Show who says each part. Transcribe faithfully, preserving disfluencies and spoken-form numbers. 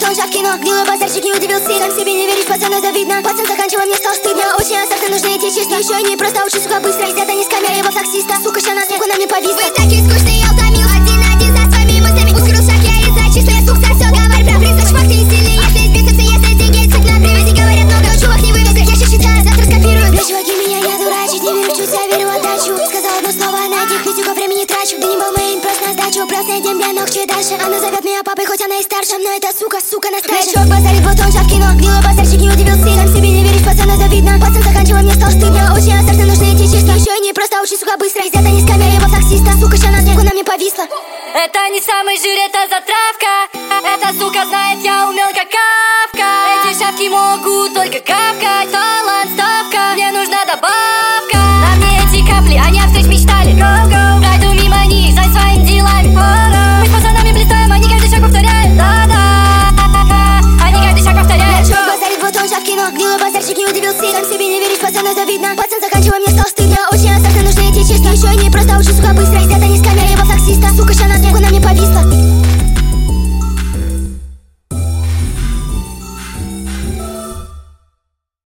Speaker 1: потом шаг в кино. Гнилой базарчик не удивился, сам себе не веришь, пацану завидно. Пацан заканчивал, мне стало стыдно. Очень азартно, нужно идти честно. Еще и не просто учусь, сука, быстро. Из-за не с камерой, его таксиста. Сука, ща на снегу на мне повисла. Вы такие скучные, я утомил. Один на один за своими мыслями. Ускорил шаг, я из-за чистая сука. Все говорит про принцип, шпак, ты не сильный. Если из бизнеса, если деньги, цик на привязи. Говорят много, но чувак не вывез. Я сейчас считаю, завтра скопирую. Бля, чуваки, меня я дурачить, не верю в чуть, я верю в отдачу. Сказал одно слово, на этих видео времени трачу. Да не был мейн, просто на сдачу. Просто идем, бля, ногче дальше. Она зовет меня папой, хоть она и старше. Но это сука, сука, на старше. Чувак базарит, вот он шаг в кино. Гнилой базарчик не удивился, сам себе не веришь, пацану завидно. Пацан заканчивал, мне стало стыдно. Очень азартно, нужно идти честно. Еще и не просто учусь, сука, быстро. Из-за не с камерой, его таксиста. Сука, ща на снегу на мне повисла.
Speaker 2: Это не самый жир, это затравка. Эта сука знает, я умел как Кавка. Эти шапки могут только капкать. Талант, ставка, мне нужна добавка. А мне эти капли, они о встреч мечтали. Пройду мимо них, за своими делами. Мы с пацанами блистаем, они каждый шаг повторяют. Да-да, они каждый шаг повторяют.
Speaker 1: Чувак базарит, вот он шаг в кино. Гнилой базарчик не удивился, сам себе не веришь, пацану завидно. Пацан заканчивал, мне стало стыдно. Очень азартно, нужно идти честно. Еще и не просто учусь, сука, быстро.